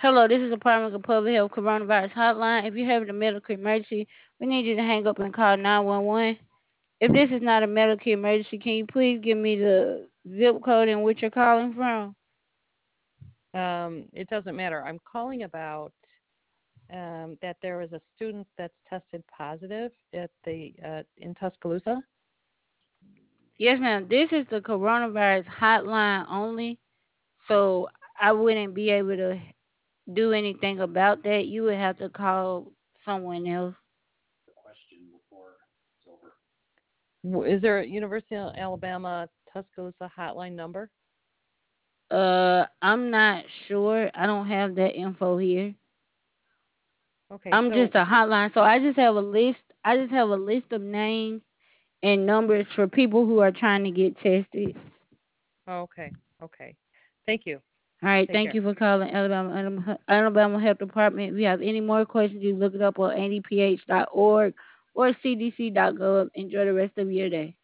Hello, this is the Department of Public Health Coronavirus Hotline. If you're having a medical emergency, we need you to hang up and call 911. If this is not a medical emergency, can you please give me the zip code in which you're calling from? It doesn't matter. I'm calling about that there was a student that's tested positive at the in Tuscaloosa. Yes, ma'am. This is the coronavirus hotline only, so I wouldn't be able to do anything about that. You would have to call someone else. Is there a University of Alabama Tuscaloosa hotline number? I'm not sure. I don't have that info here. Okay, I'm just so a hotline, so I just have a list. I just have a list of names and numbers for people who are trying to get tested. okay, okay. Thank you. All right, Take thank care. you for calling Alabama Health Department. If you have any more questions, you look it up on adph.org or cdc.gov. Enjoy the rest of your day.